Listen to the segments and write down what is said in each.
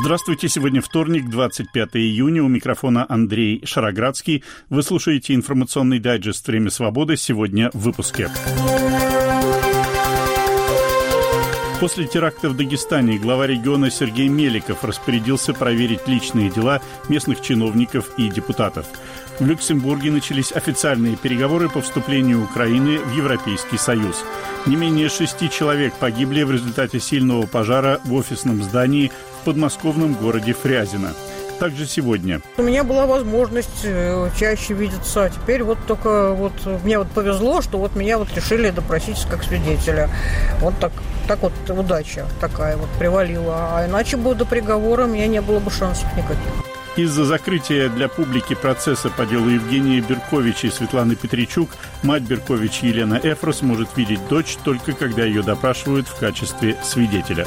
Здравствуйте, сегодня вторник, 25 июня, у микрофона Андрей Шароградский. Вы слушаете информационный дайджест «Время свободы», сегодня в выпуске. После теракта в Дагестане глава региона Сергей Меликов распорядился проверить личные дела местных чиновников и депутатов. В Люксембурге начались официальные переговоры по вступлению Украины в Европейский Союз. Не менее 6 человек погибли в результате сильного пожара в офисном здании в подмосковном городе Фрязино. Также сегодня. У меня была возможность чаще видеться, а теперь только мне повезло, что меня решили допросить как свидетеля. Так удача такая привалила. А иначе бы до приговора у меня не было бы шансов никаких. Из-за закрытия для публики процесса по делу Евгения Берковича и Светланы Петричук мать Беркович Елена Эфрос может видеть дочь только когда ее допрашивают в качестве свидетеля.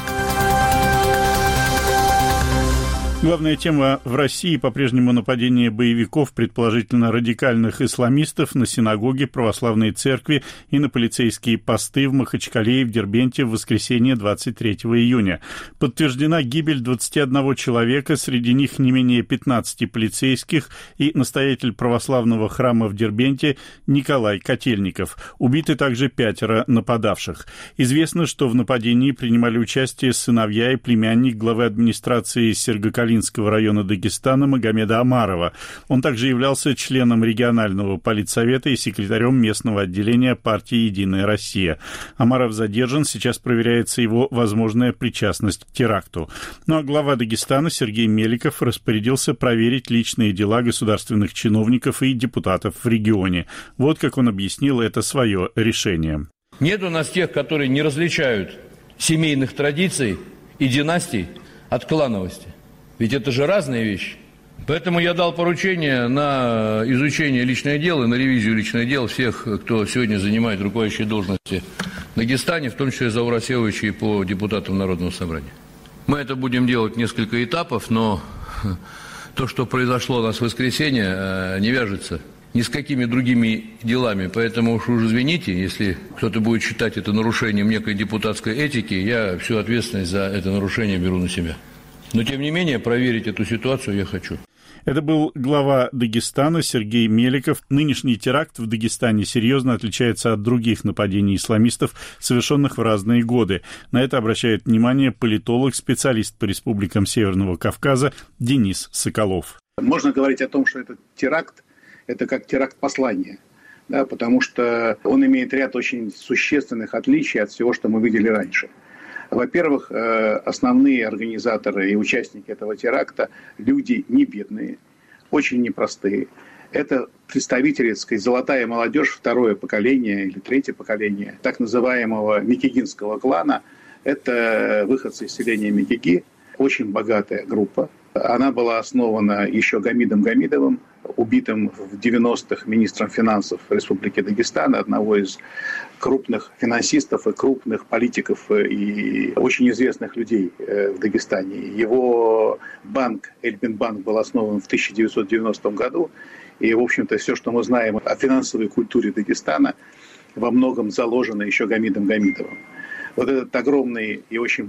Главная тема в России по-прежнему нападение боевиков, предположительно радикальных исламистов, на синагоги, православные церкви и на полицейские посты в Махачкале и в Дербенте в воскресенье 23 июня. Подтверждена гибель 21 человека, среди них не менее 15 полицейских и настоятель православного храма в Дербенте Николай Котельников. Убиты также 5 нападавших. Известно, что в нападении принимали участие сыновья и племянник главы администрации Сергокалинского района Дагестана Магомеда Омарова. Он также являлся членом регионального политсовета и секретарем местного отделения партии «Единая Россия». Омаров задержан, сейчас проверяется его возможная причастность к теракту. А глава Дагестана Сергей Меликов распорядился проверить личные дела государственных чиновников и депутатов в регионе. Вот как он объяснил это свое решение. Нет у нас тех, которые не различают семейных традиций и династий от клановости. Ведь это же разные вещи. Поэтому я дал поручение на изучение личных дел и на ревизию личных дел всех, кто сегодня занимает руководящие должности в Дагестане, в том числе Заура Асеевича и по депутатам Народного собрания. Мы это будем делать несколько этапов, но то, что произошло у нас в воскресенье, не вяжется ни с какими другими делами. Поэтому уж извините, если кто-то будет считать это нарушением некой депутатской этики, я всю ответственность за это нарушение беру на себя. Но, тем не менее, проверить эту ситуацию я хочу. Это был глава Дагестана Сергей Меликов. Нынешний теракт в Дагестане серьезно отличается от других нападений исламистов, совершенных в разные годы. На это обращает внимание политолог, специалист по республикам Северного Кавказа Денис Соколов. Можно говорить о том, что этот теракт – это как теракт послания, да, потому что он имеет ряд очень существенных отличий от всего, что мы видели раньше. Во-первых, основные организаторы и участники этого теракта – люди не бедные, очень непростые. Это представители, так сказать, золотая молодежь, второе поколение или третье поколение так называемого Микигинского клана. Это выходцы из селения Микиги, очень богатая группа. Она была основана еще Гамидом Гамидовым, убитым в 90-х министром финансов Республики Дагестан, одного из крупных финансистов и крупных политиков и очень известных людей в Дагестане. Его банк, Эльбинбанк, был основан в 1990 году. И, в общем-то, все, что мы знаем о финансовой культуре Дагестана, во многом заложено еще Гамидом Гамидовым. Вот эта огромная и очень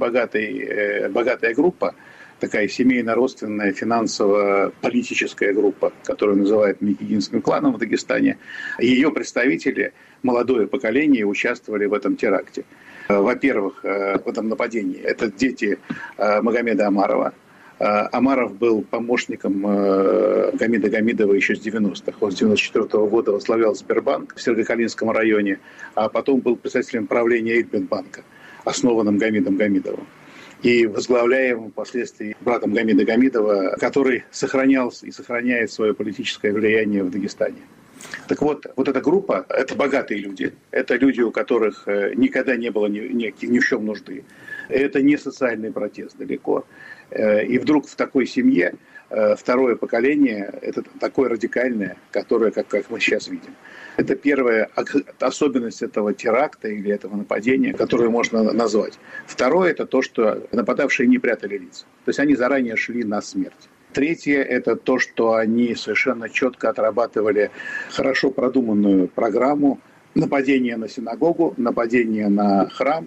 богатая группа, такая семейно-родственная, финансово-политическая группа, которую называют Микигинским кланом в Дагестане. Ее представители, молодое поколение, участвовали в этом теракте. Во-первых, в этом нападении это дети Магомеда Омарова. Омаров был помощником Гамида Гамидова еще с 90-х. Он с 94 года возглавлял Сбербанк в Сергокалинском районе, а потом был председателем правления Эльбинбанка, основанным Гамидом Гамидовым. И возглавляемым впоследствии братом Гамида Гамидова, который сохранял и сохраняет свое политическое влияние в Дагестане. Так вот эта группа – это богатые люди. Это люди, у которых никогда не было ни в чем нужды. Это не социальный протест далеко. И вдруг в такой семье второе поколение – это такое радикальное, которое, как мы сейчас видим. Это первая особенность этого теракта или этого нападения, которую можно назвать. Второе – это то, что нападавшие не прятали лица. То есть они заранее шли на смерть. Третье – это то, что они совершенно четко отрабатывали хорошо продуманную программу нападения на синагогу, нападения на храм,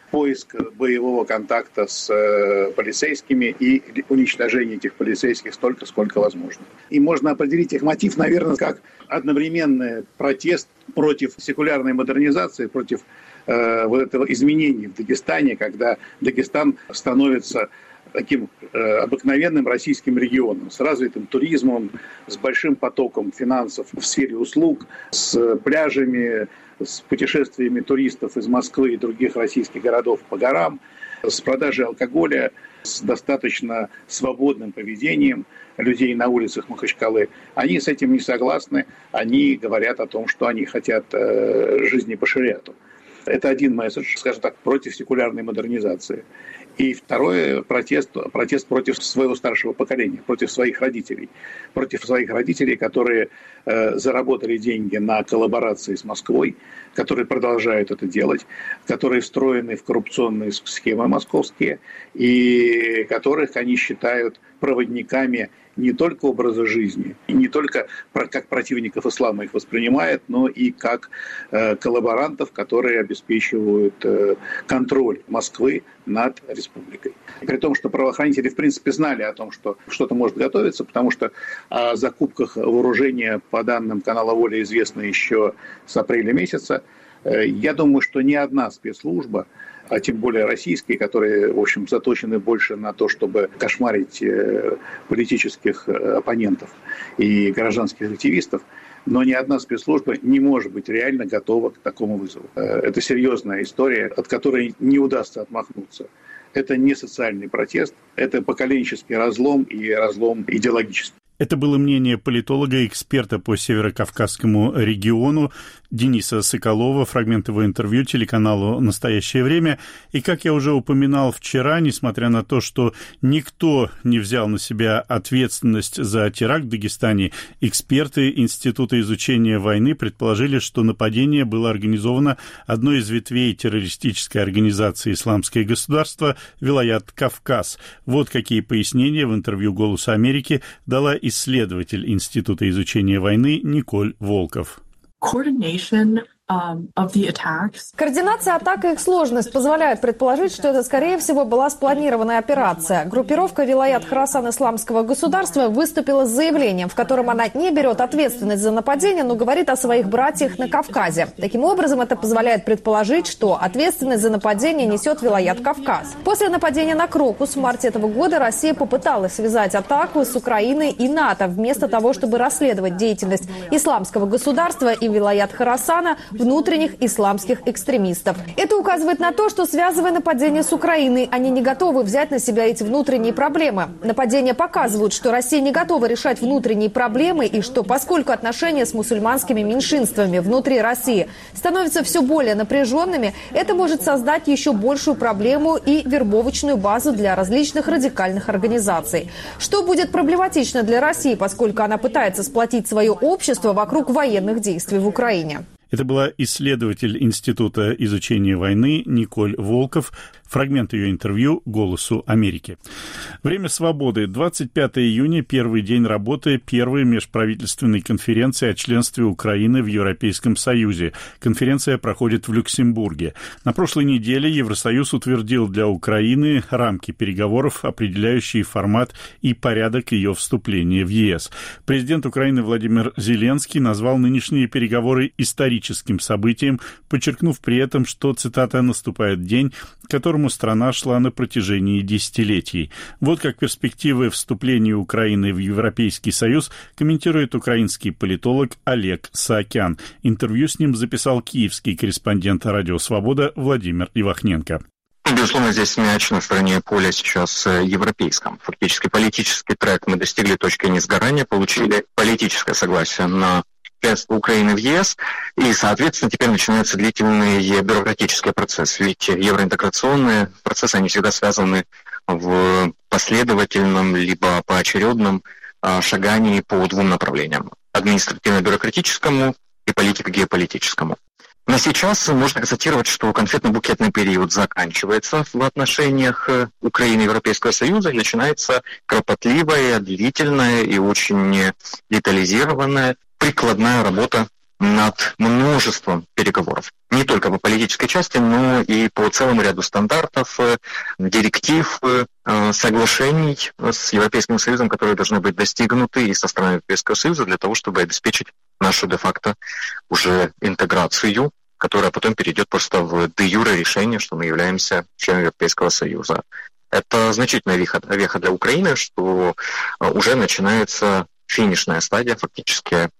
поиск боевого контакта с полицейскими и уничтожение этих полицейских столько, сколько возможно. И можно определить их мотив, наверное, как одновременный протест против секулярной модернизации, против вот этого изменения в Дагестане, когда Дагестан становится таким обыкновенным российским регионом, с развитым туризмом, с большим потоком финансов в сфере услуг, с пляжами, с путешествиями туристов из Москвы и других российских городов по горам, с продажей алкоголя, с достаточно свободным поведением людей на улицах Махачкалы. Они с этим не согласны, они говорят о том, что они хотят жизни по шариату. Это один месседж, скажем так, против секулярной модернизации. И второй протест против своего старшего поколения, против своих родителей, которые заработали деньги на коллаборации с Москвой, которые продолжают это делать, которые встроены в коррупционные схемы московские, и которых они считают проводниками не только образа жизни, и не только как противников ислама их воспринимают, но и как коллаборантов, которые обеспечивают контроль Москвы над республикой. При том, что правоохранители в принципе знали о том, что что-то может готовиться, потому что о закупках вооружения по данным канала «Воля» известно еще с апреля месяца. Я думаю, что ни одна спецслужба, а тем более российские, которые, в общем, заточены больше на то, чтобы кошмарить политических оппонентов и гражданских активистов, но ни одна спецслужба не может быть реально готова к такому вызову. Это серьезная история, от которой не удастся отмахнуться. Это не социальный протест, это поколенческий разлом и разлом идеологический. Это было мнение политолога, эксперта по Северокавказскому региону Дениса Соколова, фрагмент его интервью телеканалу «Настоящее время». И, как я уже упоминал вчера, несмотря на то, что никто не взял на себя ответственность за теракт в Дагестане, эксперты Института изучения войны предположили, что нападение было организовано одной из ветвей террористической организации «Исламское государство» Вилаят Кавказ. Вот какие пояснения в интервью «Голосу Америки» дала исследователь Института изучения войны Николь Волков. Координация атак и их сложность позволяют предположить, что это, скорее всего, была спланированная операция. Группировка Вилаят Хорасан Исламского государства выступила с заявлением, в котором она не берет ответственность за нападение, но говорит о своих братьях на Кавказе. Таким образом, это позволяет предположить, что ответственность за нападение несет Вилаят Кавказ. После нападения на Крокус в марте этого года Россия попыталась связать атаку с Украиной и НАТО, вместо того, чтобы расследовать деятельность Исламского государства и Вилаят Хорасана, внутренних исламских экстремистов. Это указывает на то, что, связывая нападение с Украиной, они не готовы взять на себя эти внутренние проблемы. Нападения показывают, что Россия не готова решать внутренние проблемы и что, поскольку отношения с мусульманскими меньшинствами внутри России становятся все более напряженными, это может создать еще большую проблему и вербовочную базу для различных радикальных организаций. Что будет проблематично для России, поскольку она пытается сплотить свое общество вокруг военных действий в Украине. Это была исследователь Института изучения войны Николь Волков. Фрагмент ее интервью «Голосу Америки». Время свободы. 25 июня, первый день работы первой межправительственной конференции о членстве Украины в Европейском Союзе. Конференция проходит в Люксембурге. На прошлой неделе Евросоюз утвердил для Украины рамки переговоров, определяющие формат и порядок ее вступления в ЕС. Президент Украины Владимир Зеленский назвал нынешние переговоры историческим событием, подчеркнув при этом, что, цитата, «наступает день, к которому страна шла на протяжении десятилетий». Вот как перспективы вступления Украины в Европейский Союз комментирует украинский политолог Олег Саакян. Интервью с ним записал киевский корреспондент «Радио Свобода» Владимир Ивахненко. Безусловно, здесь мяч на стороне поля сейчас европейском. Фактически политический трек мы достигли точки несгорания, получили политическое согласие на членство Украины в ЕС, и, соответственно, теперь начинаются длительные бюрократические процессы. Ведь евроинтеграционные процессы, они всегда связаны в последовательном либо поочередном шагании по двум направлениям. Административно-бюрократическому и политико-геополитическому. Но сейчас можно констатировать, что конфетно-букетный период заканчивается в отношениях Украины и Европейского Союза, и начинается кропотливая, длительная и очень детализированная прикладная работа над множеством переговоров. Не только по политической части, но и по целому ряду стандартов, директив, соглашений с Европейским Союзом, которые должны быть достигнуты и со стороны Европейского Союза для того, чтобы обеспечить нашу де-факто уже интеграцию, которая потом перейдет просто в де-юре решение, что мы являемся членом Европейского Союза. Это значительная веха для Украины, что уже начинается финишная стадия, фактически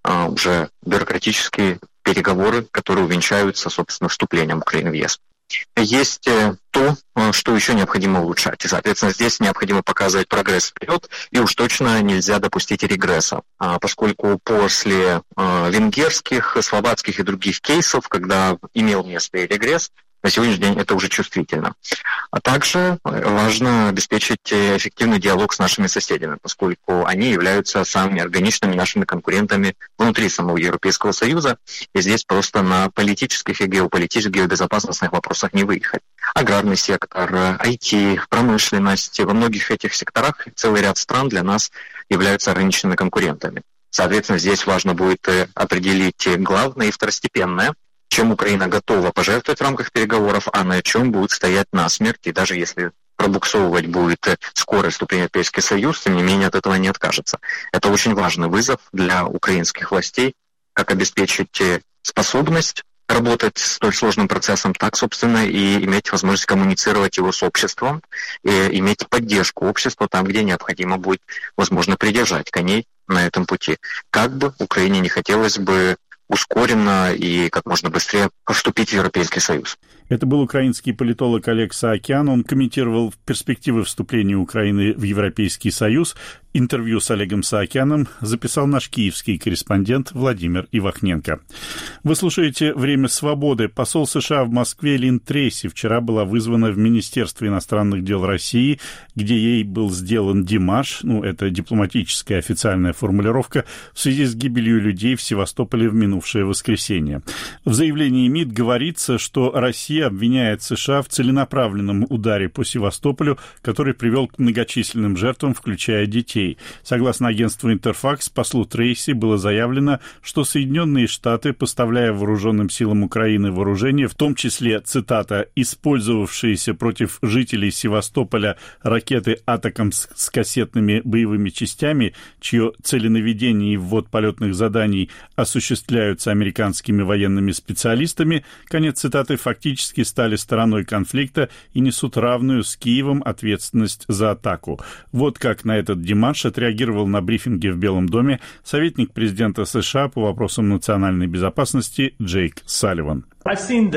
уже бюрократические переговоры, которые увенчаются, собственно, вступлением Украины в ЕС. Есть то, что еще необходимо улучшать. И, соответственно, здесь необходимо показывать прогресс вперед, и уж точно нельзя допустить регресса. Поскольку после венгерских, словацких и других кейсов, когда имел место и регресс, на сегодняшний день это уже чувствительно. А также важно обеспечить эффективный диалог с нашими соседями, поскольку они являются самыми органичными нашими конкурентами внутри самого Европейского Союза. И здесь просто на политических и геополитических, геобезопасностных вопросах не выехать. Аграрный сектор, IT, промышленность. Во многих этих секторах целый ряд стран для нас являются органичными конкурентами. Соответственно, здесь важно будет определить главное и второстепенное, чем Украина готова пожертвовать в рамках переговоров, а на чем будет стоять насмерть. И даже если пробуксовывать будет скорое вступление в Европейский Союз, тем не менее от этого не откажется. Это очень важный вызов для украинских властей, как обеспечить способность работать с столь сложным процессом, так, собственно, и иметь возможность коммуницировать его с обществом, и иметь поддержку общества там, где необходимо будет, возможно, придержать коней на этом пути. Как бы Украине не хотелось бы ускоренно и как можно быстрее вступить в Европейский Союз. Это был украинский политолог Олег Саакян. Он комментировал перспективы вступления Украины в Европейский Союз. Интервью с Олегом Саакяном записал наш киевский корреспондент Владимир Ивахненко. Вы слушаете «Время свободы». Посол США в Москве Лин Трейси вчера была вызвана в Министерство иностранных дел России, где ей был сделан демарш, это дипломатическая официальная формулировка, в связи с гибелью людей в Севастополе в минувшее воскресенье. В заявлении МИД говорится, что Россия обвиняет США в целенаправленном ударе по Севастополю, который привел к многочисленным жертвам, включая детей. Согласно агентству «Интерфакс», послу Трейси было заявлено, что Соединенные Штаты, поставляя вооруженным силам Украины вооружение, в том числе, цитата, «использовавшиеся против жителей Севастополя ракеты «Атакамс» с кассетными боевыми частями, чье целенаведение и ввод полетных заданий осуществляются американскими военными специалистами», конец цитаты, фактически стали стороной конфликта и несут равную с Киевом ответственность за атаку. Вот как на этот демарш отреагировал на брифинге в Белом доме советник президента США по вопросам национальной безопасности Джейк Салливан. Я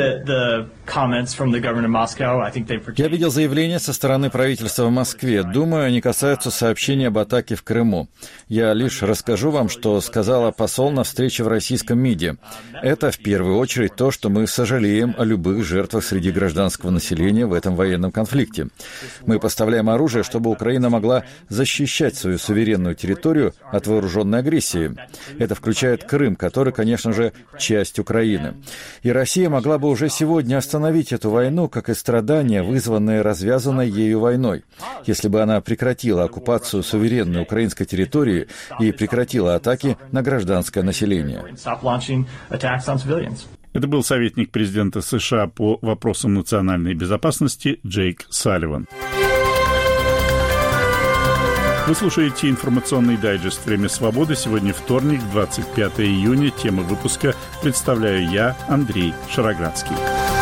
видел заявления со стороны правительства в Москве. Думаю, они касаются сообщения об атаке в Крыму. Я лишь расскажу вам, что сказала посол на встрече в российском МИДе. Это, в первую очередь, то, что мы сожалеем о любых жертвах среди гражданского населения в этом военном конфликте. Мы поставляем оружие, чтобы Украина могла защищать свою суверенную территорию от вооруженной агрессии. Это включает Крым, который, конечно же, часть Украины. И Россия могла бы уже сегодня остановить эту войну, как и страдания, вызванные развязанной ею войной, если бы она прекратила оккупацию суверенной украинской территории и прекратила атаки на гражданское население. Это был советник президента США по вопросам национальной безопасности Джейк Салливан. Вы слушаете информационный дайджест «Время свободы». Сегодня вторник, 25 июня. Тема выпуска представляю я, Андрей Шароградский.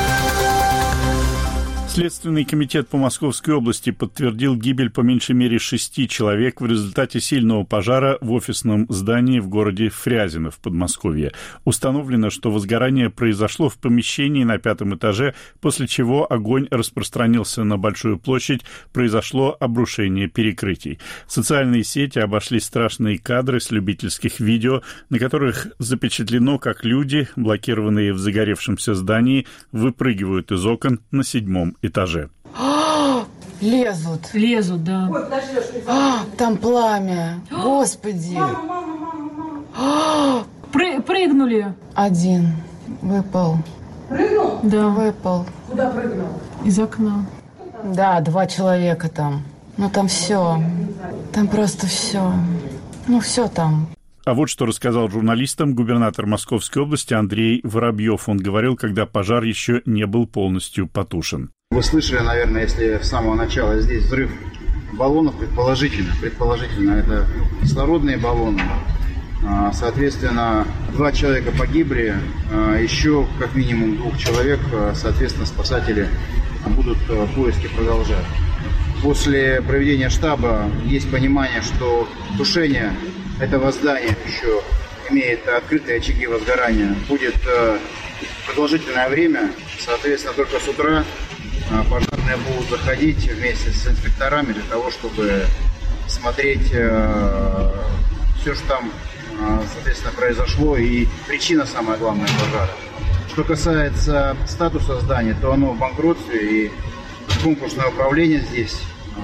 Следственный комитет по Московской области подтвердил гибель по меньшей мере 6 человек в результате сильного пожара в офисном здании в городе Фрязино в Подмосковье. Установлено, что возгорание произошло в помещении на 5-м этаже, после чего огонь распространился на большую площадь, произошло обрушение перекрытий. Социальные сети обошли страшные кадры с любительских видео, на которых запечатлено, как люди, блокированные в загоревшемся здании, выпрыгивают из окон на 7-м этаже. Лезут, да. Там пламя. Господи. Прыгнули. Один выпал. Прыгнул? Да. Выпал. Куда прыгнул? Из окна. Да, 2 человека там. Там все. Там просто все. Все там. А вот что рассказал журналистам губернатор Московской области Андрей Воробьев. Он говорил, когда пожар еще не был полностью потушен. Вы слышали, наверное, если с самого начала здесь взрыв баллонов, предположительно, это кислородные баллоны. Соответственно, 2 человека погибли, еще как минимум 2 человек, соответственно, спасатели будут поиски продолжать. После проведения штаба есть понимание, что тушение этого здания еще имеет открытые очаги возгорания. Будет продолжительное время, соответственно, только с утра пожарные будут заходить вместе с инспекторами для того, чтобы смотреть все, что там, соответственно, произошло, и причина, самая главная, пожара. Что касается статуса здания, то оно в банкротстве, и конкурсное управление здесь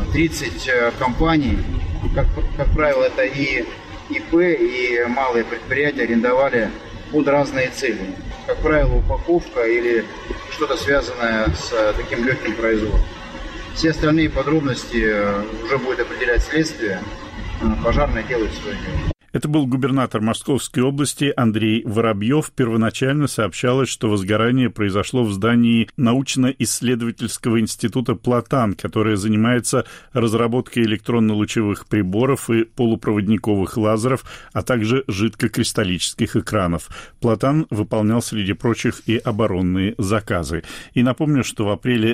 30 компаний, как правило, это и ИП, и малые предприятия арендовали под разные цели. Как правило, упаковка или что-то связанное с таким легким производством. Все остальные подробности уже будет определять следствие. Пожарные делают свое дело. Это был губернатор Московской области Андрей Воробьев. Первоначально сообщалось, что возгорание произошло в здании научно-исследовательского института «Платан», которое занимается разработкой электронно-лучевых приборов и полупроводниковых лазеров, а также жидкокристаллических экранов. «Платан» выполнял, среди прочих, и оборонные заказы. И напомню, что в апреле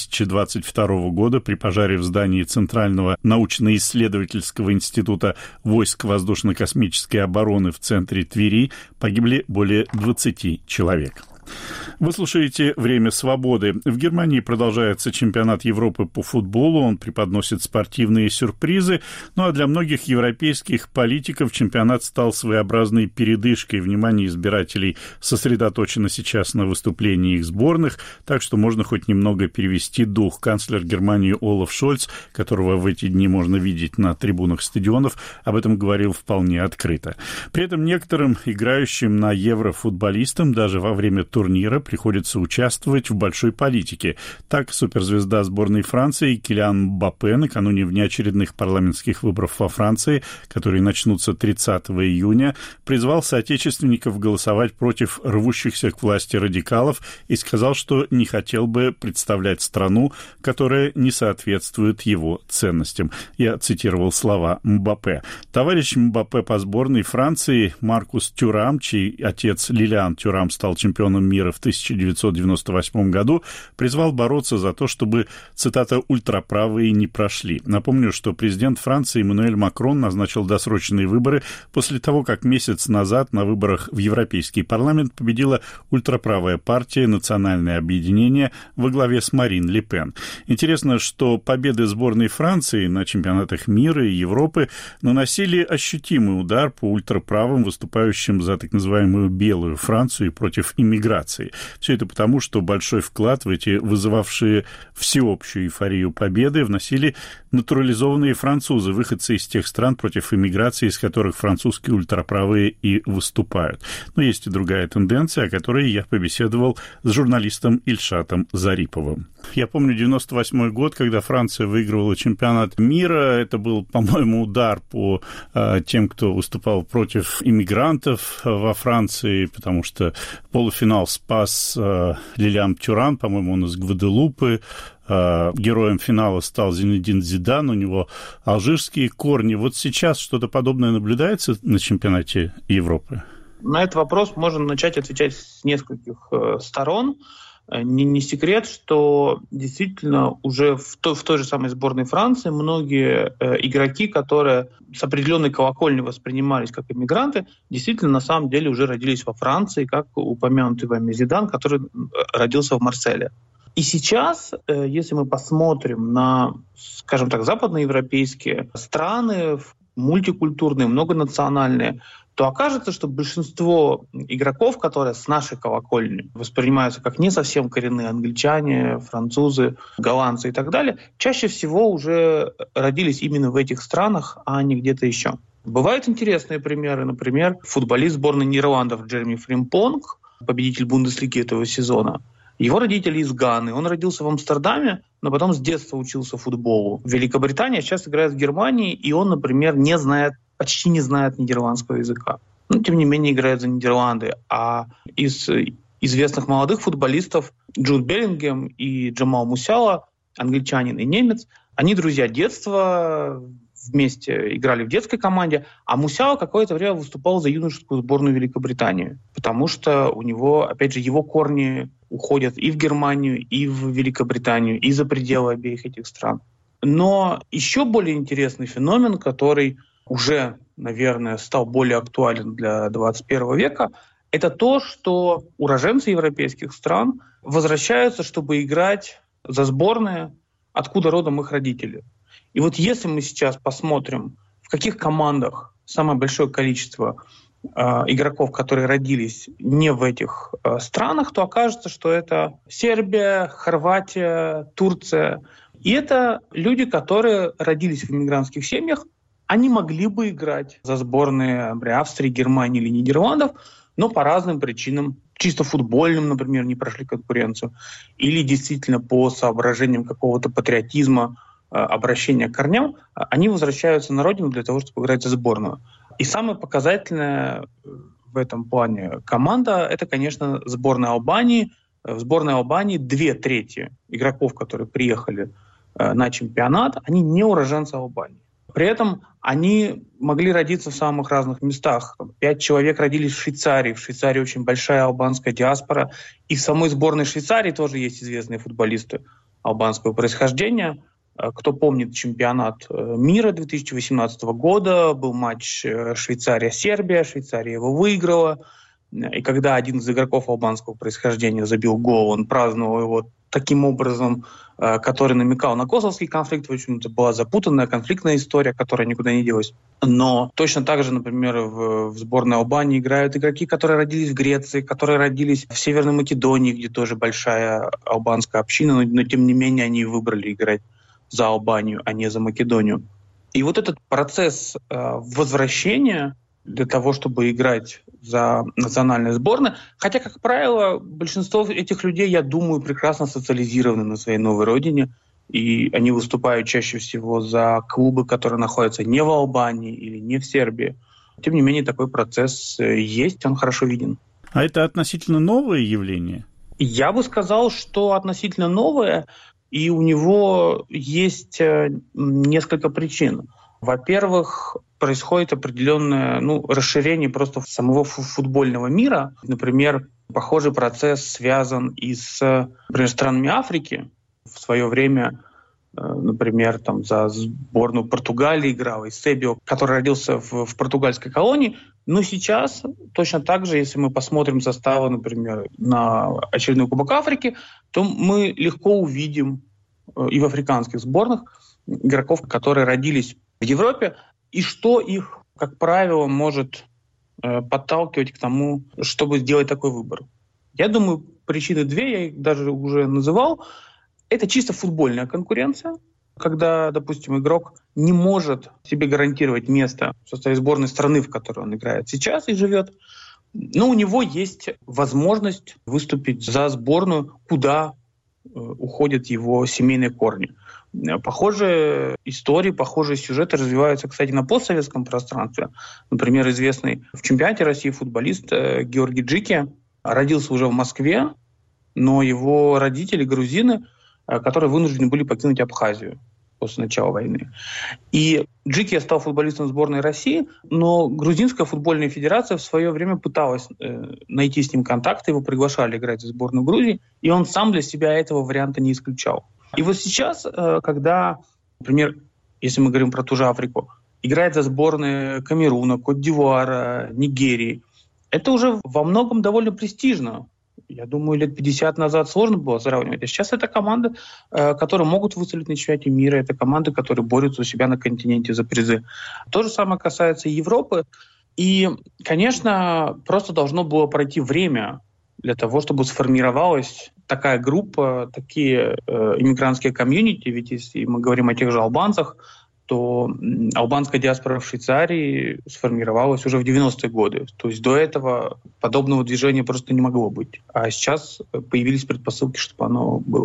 2022 года при пожаре в здании Центрального научно-исследовательского института войск воздушно-космической обороны в центре Твери погибли более 20 человек. Вы слушаете «Время свободы». В Германии продолжается чемпионат Европы по футболу. Он преподносит спортивные сюрпризы. Ну а для многих европейских политиков чемпионат стал своеобразной передышкой. Внимание избирателей сосредоточено сейчас на выступлении их сборных, так что можно хоть немного перевести дух. Канцлер Германии Олаф Шольц, которого в эти дни можно видеть на трибунах стадионов, об этом говорил вполне открыто. При этом некоторым играющим на Евро футболистам даже во время турнира приходится участвовать в большой политике. Так, суперзвезда сборной Франции Килиан Мбаппе накануне внеочередных парламентских выборов во Франции, которые начнутся 30 июня, призвал соотечественников голосовать против рвущихся к власти радикалов и сказал, что не хотел бы представлять страну, которая не соответствует его ценностям. Я цитировал слова Мбаппе. Товарищ Мбаппе по сборной Франции Маркус Тюрам, чей отец Лилиан Тюрам стал чемпионом мира в 1998 году, призвал бороться за то, чтобы, цитата, «ультраправые не прошли». Напомню, что президент Франции Эммануэль Макрон назначил досрочные выборы после того, как месяц назад на выборах в Европейский парламент победила ультраправая партия «Национальное объединение» во главе с Марин Ле Пен. Интересно, что победы сборной Франции на чемпионатах мира и Европы наносили ощутимый удар по ультраправым, выступающим за так называемую «белую Францию» и против иммиграции. Все это потому, что большой вклад в эти вызывавшие всеобщую эйфорию победы вносили натурализованные французы, выходцы из тех стран против иммиграции, из которых французские ультраправые и выступают. Но есть и другая тенденция, о которой я побеседовал с журналистом Ильшатом Зариповым. Я помню 98 год, когда Франция выигрывала чемпионат мира. Это был, по-моему, удар по тем, кто выступал против иммигрантов во Франции, потому что полуфинал спас Лилиан Тюрам, по-моему, он из Гваделупы. Героем финала стал Зинедин Зидан, у него алжирские корни. Вот сейчас что-то подобное наблюдается на чемпионате Европы? На этот вопрос можно начать отвечать с нескольких сторон. Не секрет, что действительно уже в той же самой сборной Франции многие игроки, которые с определенной колокольни воспринимались как иммигранты, действительно на самом деле уже родились во Франции, как упомянутый вами Зидан, который родился в Марселе. И сейчас, если мы посмотрим на, скажем так, западноевропейские страны, мультикультурные, многонациональные, то окажется, что большинство игроков, которые с нашей колокольни воспринимаются как не совсем коренные англичане, французы, голландцы и так далее, чаще всего уже родились именно в этих странах, а не где-то еще. Бывают интересные примеры. Например, футболист сборной Нидерландов Джереми Фримпонг, победитель Бундеслиги этого сезона. Его родители из Ганы. Он родился в Амстердаме, но потом с детства учился футболу. В Великобритании сейчас играет в Германии, и он, например, не знает почти не знают нидерландского языка. Но, тем не менее, играют за Нидерланды. А из известных молодых футболистов Джуд Беллингем и Джамал Мусиала, англичанин и немец, они друзья детства, вместе играли в детской команде, а Мусиала какое-то время выступал за юношескую сборную Великобритании, потому что у него, опять же, его корни уходят и в Германию, и в Великобританию, и за пределы обеих этих стран. Но еще более интересный феномен, который уже, наверное, стал более актуален для 21 века, это то, что уроженцы европейских стран возвращаются, чтобы играть за сборные, откуда родом их родители. И вот если мы сейчас посмотрим, в каких командах самое большое количество игроков, которые родились не в этих странах, то окажется, что это Сербия, Хорватия, Турция. И это люди, которые родились в иммигрантских семьях. Они могли бы играть за сборные, например, Австрии, Германии или Нидерландов, но по разным причинам, чисто футбольным, например, не прошли конкуренцию, или действительно по соображениям какого-то патриотизма, обращения к корням, они возвращаются на родину для того, чтобы играть за сборную. И самая показательная в этом плане команда — это, конечно, сборная Албании. В сборной Албании 2/3 игроков, которые приехали на чемпионат, они не уроженцы Албании. При этом они могли родиться в самых разных местах. 5 человек родились в Швейцарии. В Швейцарии очень большая албанская диаспора. И в самой сборной Швейцарии тоже есть известные футболисты албанского происхождения. Кто помнит чемпионат мира 2018 года, был матч Швейцария-Сербия, Швейцария его выиграла. И когда один из игроков албанского происхождения забил гол, он праздновал его таким образом, который намекал на косовский конфликт. В общем, это была запутанная, конфликтная история, которая никуда не делась. Но точно так же, например, в сборной Албании играют игроки, которые родились в Греции, которые родились в Северной Македонии, где тоже большая албанская община, но тем не менее они выбрали играть за Албанию, а не за Македонию. И вот этот процесс возвращения для того, чтобы играть за национальные сборные, хотя, как правило, большинство этих людей, я думаю, прекрасно социализированы на своей новой родине, и они выступают чаще всего за клубы, которые находятся не в Албании или не в Сербии. Тем не менее, такой процесс есть, он хорошо виден. А это относительно новое явление? Я бы сказал, что относительно новое, и у него есть несколько причин. Во-первых, происходит определенное расширение просто самого футбольного мира. Например, похожий процесс связан и с, например, странами Африки. В свое время, например, там за сборную Португалии играл Эйсебио, который родился в португальской колонии. Но сейчас точно так же, если мы посмотрим составы, например, на очередной Кубок Африки, то мы легко увидим и в африканских сборных игроков, которые родились в Европе, и что их, как правило, может подталкивать к тому, чтобы сделать такой выбор. Я думаю, причины 2, я их даже уже называл. Это чисто футбольная конкуренция, когда, допустим, игрок не может себе гарантировать место в составе сборной страны, в которой он играет сейчас и живет, но у него есть возможность выступить за сборную, куда уходят его семейные корни. Похожие истории, похожие сюжеты развиваются, кстати, на постсоветском пространстве. Например, известный в чемпионате России футболист Георгий Джики родился уже в Москве, но его родители грузины, которые вынуждены были покинуть Абхазию после начала войны. И Джики стал футболистом сборной России, но Грузинская футбольная федерация в свое время пыталась найти с ним контакты, его приглашали играть за сборную Грузии, и он сам для себя этого варианта не исключал. И вот сейчас, когда, например, если мы говорим про ту же Африку, играет за сборные Камеруна, Кот-д'Ивуара, Нигерии, это уже во многом довольно престижно. Я думаю, лет 50 назад сложно было сравнивать. А сейчас это команды, которые могут выстрелить на чемпионате мира, это команды, которые борются у себя на континенте за призы. То же самое касается и Европы. И, конечно, просто должно было пройти время для того, чтобы сформировалась такая группа, такие иммигрантские комьюнити. Ведь если мы говорим о тех же албанцах, то албанская диаспора в Швейцарии сформировалась уже в 90-е годы. То есть до этого подобного движения просто не могло быть. А сейчас появились предпосылки, чтобы оно было.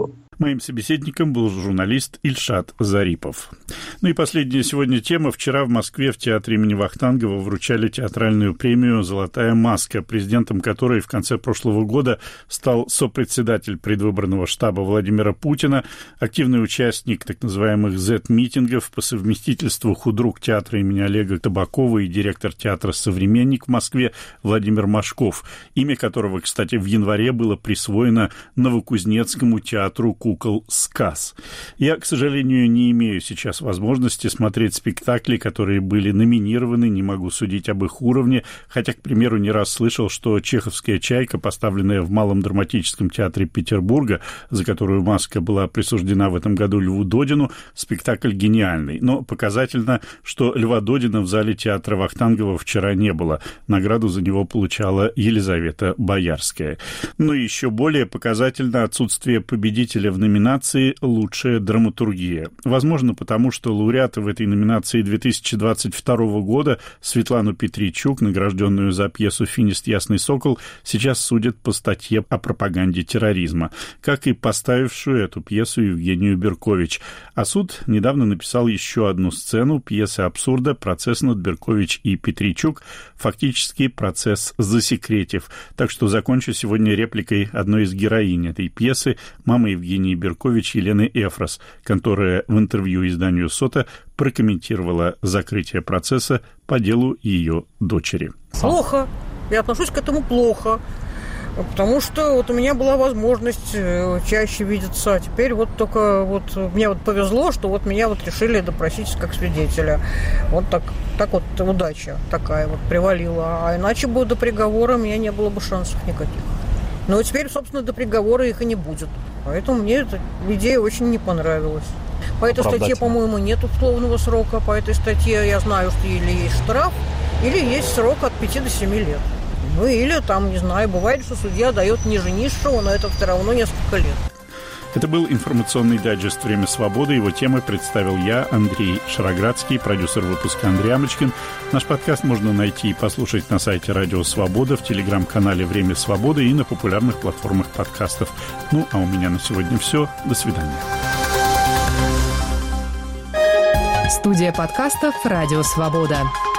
Моим собеседником был журналист Ильшат Зарипов. Ну и последняя сегодня тема. Вчера в Москве в театре имени Вахтангова вручали театральную премию «Золотая маска», президентом которой в конце прошлого года стал сопредседатель предвыборного штаба Владимира Путина, активный участник так называемых Z-митингов, по совместительству худрук театра имени Олега Табакова и директор театра «Современник» в Москве Владимир Машков, имя которого, кстати, в январе было присвоено Новокузнецкому театру кукол «Сказ». Я, к сожалению, не имею сейчас возможности смотреть спектакли, которые были номинированы, не могу судить об их уровне, хотя, к примеру, не раз слышал, что чеховская «Чайка», поставленная в Малом драматическом театре Петербурга, за которую маска была присуждена в этом году Льву Додину, спектакль гениальный. Но показательно, что Льва Додина в зале театра Вахтангова вчера не было. Награду за него получала Елизавета Боярская. Но еще более показательно отсутствие победителя в номинации «Лучшая драматургия». Возможно, потому что лауреаты в этой номинации 2022 года Светлану Петричук, награжденную за пьесу «Финист Ясный Сокол», сейчас судят по статье о пропаганде терроризма, как и поставившую эту пьесу Евгению Беркович. А суд недавно написал еще одну сцену пьесы абсурда «Процесс над Беркович и Петричук», фактически процесс засекретив. Так что закончу сегодня репликой одной из героинь этой пьесы, мамы Евгении Беркович Елены Эфрос, которая в интервью изданию «Сота» прокомментировала закрытие процесса по делу ее дочери. Плохо. Я отношусь к этому плохо. Потому что вот у меня была возможность чаще видеться. Теперь вот только вот мне вот повезло, что вот меня вот решили допросить как свидетеля. Вот так вот удача такая вот привалила. А иначе бы до приговора у меня не было бы шансов никаких. Но теперь, собственно, до приговора их и не будет. Поэтому мне эта идея очень не понравилась. По этой статье, по-моему, нет условного срока. По этой статье я знаю, что или есть штраф, или есть срок от 5 до 7 лет. Ну или там, не знаю, бывает, что судья дает ниже низшего, но это все равно несколько лет. Это был информационный дайджест «Время свободы». Его темы представил я, Андрей Шароградский, продюсер выпуска Андрей Амочкин. Наш подкаст можно найти и послушать на сайте «Радио Свобода», в телеграм-канале «Время свободы» и на популярных платформах подкастов. Ну, а у меня на сегодня все. До свидания. Студия подкастов «Радио Свобода».